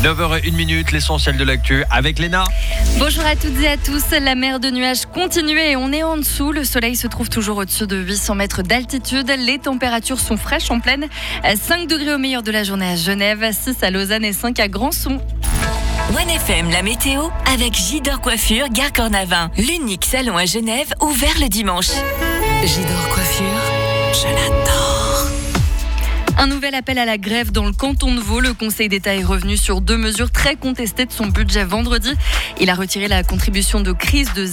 9h01, l'essentiel de l'actu avec Léna. Bonjour à toutes et à tous. La mer de nuages continue et on est en dessous. Le soleil se trouve toujours au-dessus de 800 mètres d'altitude. Les températures sont fraîches en plaine. 5 degrés au meilleur de la journée à Genève, 6 à Lausanne et 5 à Grandson. 1FM, la météo avec Gidor Coiffure, Gare Cornavin. L'unique salon à Genève ouvert le dimanche. Gidor Coiffure, je l'adore. Un nouvel appel à la grève dans le canton de Vaud. Le Conseil d'État est revenu sur 2 mesures très contestées de son budget vendredi. Il a retiré la contribution de crise de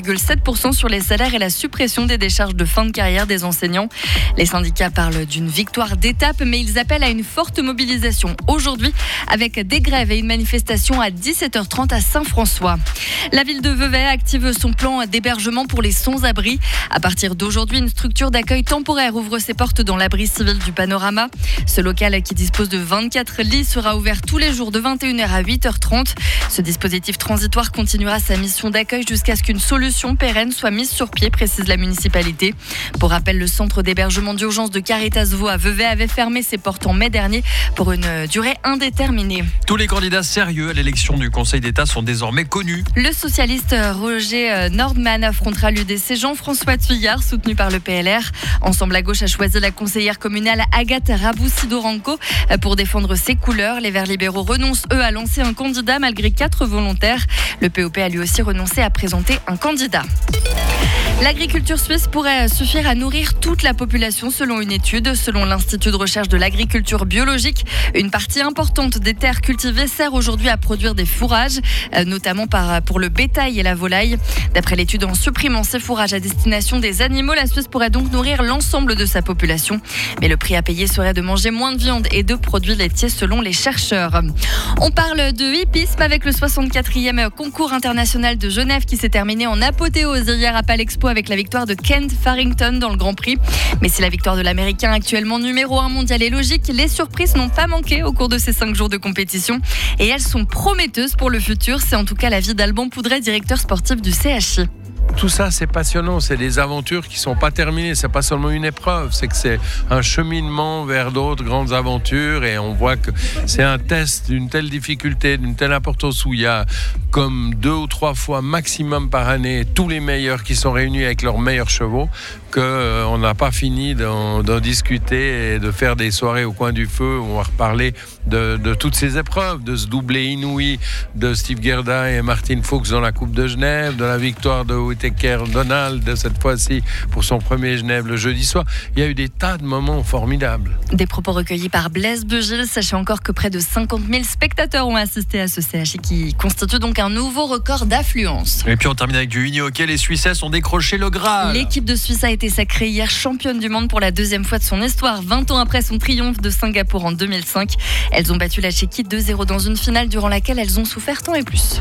0,7% sur les salaires et la suppression des décharges de fin de carrière des enseignants. Les syndicats parlent d'une victoire d'étape, mais ils appellent à une forte mobilisation aujourd'hui avec des grèves et une manifestation à 17h30 à Saint-François. La ville de Vevey active son plan d'hébergement pour les sans-abri. À partir d'aujourd'hui, une structure d'accueil temporaire ouvre ses portes dans l'abri civil du Panorama. Ce local qui dispose de 24 lits sera ouvert tous les jours de 21h à 8h30. Ce dispositif transitoire continuera sa mission d'accueil jusqu'à ce qu'une solution pérenne soit mise sur pied, précise la municipalité. Pour rappel, le centre d'hébergement d'urgence de Caritas Vaud à Vevey avait fermé ses portes en mai dernier pour une durée indéterminée. Tous les candidats sérieux à l'élection du Conseil d'État sont désormais connus. Le socialiste Roger Nordman affrontera l'UDC Jean-François Thuillard, soutenu par le PLR. Ensemble à gauche a choisi la conseillère communale Agathe Rabou-Sidoranko pour défendre ses couleurs. Les Verts libéraux renoncent, eux, à lancer un candidat malgré 4 volontaires. Le POP a lui aussi renoncé à présenter un candidat. L'agriculture suisse pourrait suffire à nourrir toute la population selon une étude. Selon l'Institut de recherche de l'agriculture biologique, une partie importante des terres cultivées sert aujourd'hui à produire des fourrages, notamment pour le bétail et la volaille. D'après l'étude, en supprimant ces fourrages à destination des animaux, la Suisse pourrait donc nourrir l'ensemble de sa population. Mais le prix à payer serait de manger moins de viande et de produits laitiers selon les chercheurs. On parle de hippisme avec le 64e concours international de Genève qui s'est terminé en apothéose hier à Palexpo avec la victoire de Kent Farrington dans le Grand Prix. Mais si la victoire de l'Américain actuellement numéro 1 mondial est logique, les surprises n'ont pas manqué au cours de ces 5 jours de compétition. Et elles sont prometteuses pour le futur. C'est en tout cas l'avis d'Alban Poudret, directeur sportif du CHI. Tout ça, c'est passionnant. C'est des aventures qui ne sont pas terminées. C'est pas seulement une épreuve. C'est que c'est un cheminement vers d'autres grandes aventures. Et on voit que c'est un test d'une telle difficulté, d'une telle importance où il y a comme 2 ou 3 fois maximum par année tous les meilleurs qui sont réunis avec leurs meilleurs chevaux, qu'on n'a pas fini d'en discuter et de faire des soirées au coin du feu où on va reparler de toutes ces épreuves, de ce doublé inouï de Steve Gerda et Martin Fuchs dans la Coupe de Genève, de la victoire de Whittaker Donald de cette fois-ci pour son premier Genève le jeudi soir. Il y a eu des tas de moments formidables. Des propos recueillis par Blaise Bugil. Sachez encore que près de 50 000 spectateurs ont assisté à ce CHI qui constitue donc un nouveau record d'affluence. Et puis on termine avec du mini-hockey. Les Suissesses ont décroché le Graal. L'équipe de Suisse a été sacrée hier championne du monde pour la 2e fois de son histoire, 20 ans après son triomphe de Singapour en 2005. Elles ont battu la Tchéquie 2-0 dans une finale durant laquelle elles ont souffert tant et plus.